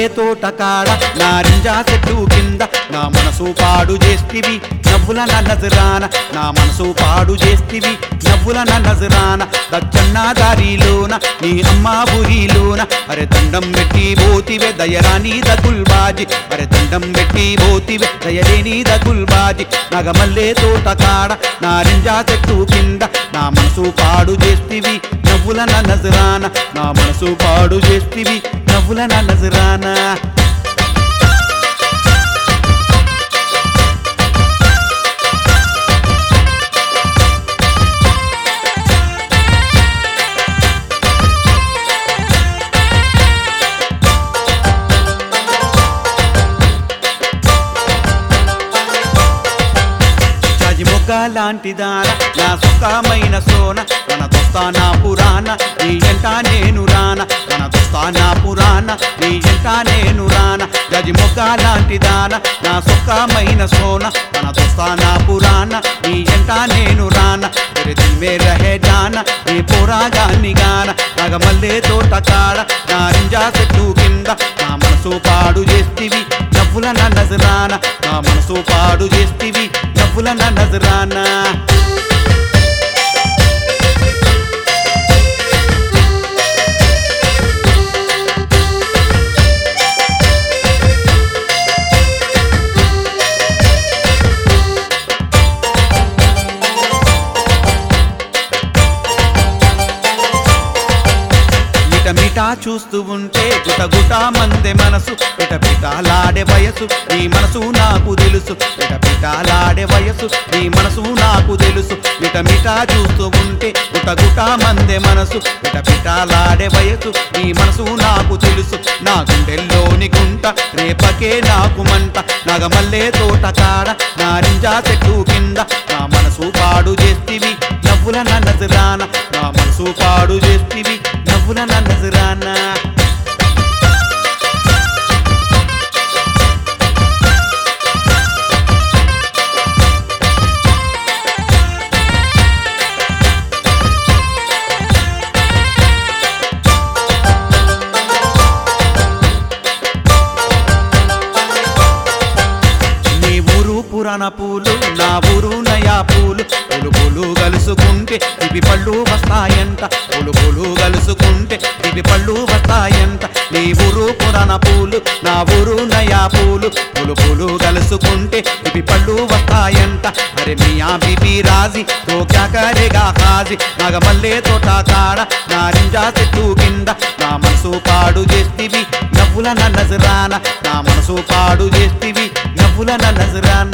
తోట కాడ నారింజ చెట్టు కింద నా మనసు పాడు చేస్తివి నవ్వుల నజరాన నా మనసు పాడు చేస్తివి నవ్వుల నజరాన దచ్చన్న దారిలోన నీ అమ్మ బురిలోన అరే దండం పెట్టి పోతివే దయరాని దగుల్బాజి అరే దండం పెట్టి పోతివే దయలేని దగుల్బాజి నగమల్లే తోట కాడ నారింజ చెట్టు కింద నా మనసు పాడు చేస్తివి నవ్వుల నజరాన నా మనసు పాడు చేస్తివి నవ్వుల నజరాన లాంటి దాన నా సుఖమైన సోన మన దోస్తానా పురాణ నీ ఎంట నేను రాన మన దోస్తానా పురాణ నీ ఎంట నేను రాన గజి మొగ్గ లాంటి దాన నా సుఖమైన సోన మన దోస్తానా పురాణ నీ ఎంట నేను రాన తెరే దిల్ మే రహే జాన నీ పోరాగాన్ని గాన నగమల్లే తోట కాడ నారింజ చెట్టు కింద నా మనసు పాడు చేస్తివి నవ్వుల నజరాన నా మనసు పాడు చేస్తివి నవ్వుల నజరాన మిటమిటా చూస్తూ ఉంటే గుటగుట మందే మనసు పిటపిటాలాడే వయసు నీ మనసు నాకు తెలుసు పిటపిటాలాడే వయసు నీ మనసు నాకు తెలుసు మిటమిటా చూస్తూ ఉంటే గుటగుట మందే మనసు పిటపిటాలాడే వయసు నీ మనసు నాకు తెలుసు నా గుండెల్లోని గుంట రేపకే నాకు మంట నగమల్లే తోట కాడ నారింజ చెట్టు కింద నా మనసు పాడు చేస్తివి నవ్వుల నజరాన నా మనసు పాడు చేస్తివి నవ్వుల నజరాన పురాణ పూలు నా ఊరు నయా పూలు పూలు పూలు కలుసుకుంటే ఇవి పళ్ళు వస్తాయంట పూలు పూలు కలుసుకుంటే ఇవి పళ్ళు వస్తాయంట నీ ఊరు పురాణ పూలు నా ఊరు నయా పూలు పూలు పూలు కలుసుకుంటే ఇవి పళ్ళు వస్తాయంట అరే మియా బీబీ రాజీ తో క్యా కరేగా హాజీ నగమల్లే తోట కాడ నారింజ చెట్టు కింద నా మనసు పాడు చేస్తివి నవ్వుల నజరాన నా మనసు పాడు చేస్తివి నవ్వుల నజరాన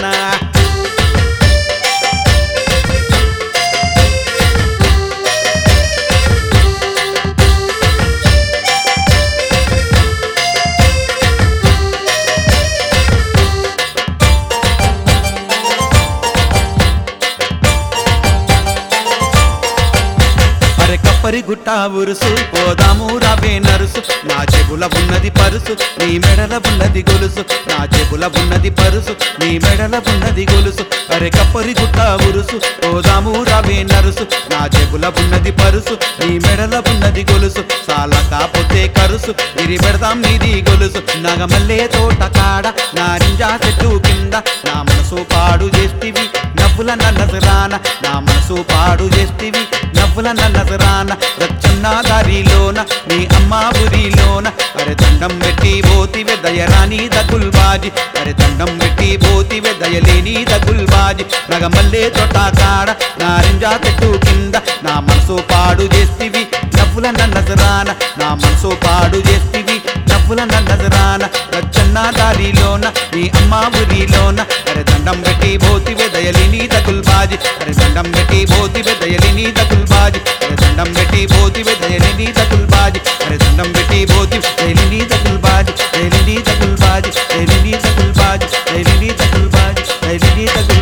పరిగుట్ట ఉరుసు పోదాము రావే నరుసు నా చెబుల ఉన్నది పరుసు నీ మెడల ఉన్నది గొలుసు నా చెబుల ఉన్నది పరుసు నీ మెడల ఉన్నది గొలుసు అరే కప్పరిగుట్ట ఉరుసు పోదాము రావే నరుసు నా చెబుల ఉన్నది పరుసు నీ మెడల ఉన్నది గొలుసు చాలా కాపోతే కరుసు ఇరి పెడదాం నీది గొలుసు నగమల్లే తోట కాడ నారింజ చెట్టు కింద నా మనసు పాడు చేస్తివి నవ్వుల నజరాన నా మనసు పాడు చేస్తివి నవ్వుల నజరాన రచ్చన్న దారిలోన నీ అమ్మ బురిలోన అరే దండం పెట్టి పోతివే దయరాని దగుల్బాజి అరే దండం పెట్టి పోతివే దయలేని దగుల్బాజి నగమల్లే తోట కాడ నారింజ చెట్టు కింద నా మనసు పాడు చేస్తివి నవ్వుల నజరాన నా మనసు పాడు చేస్తివి నవ్వుల నజరాన రచ్చన్న దారిలోన నీ అమ్మ బురిలోన అరే దండం పెట్టి పోతివే దయలేని దగుల్బాజి అరే దండం పెట్టి పోతివే దయలేని దగుల్బాజి అరే దండం పెట్టి పోతివే దయలేని దగుల్బాజి అరే దండం పెట్టి పోతివే దయలేని దగుల్బాజి దయలేని దగుల్బాజి దయలేని దగుల్బాజి దయలేని దగుల్బాజి దయలేని దగుల్బాజి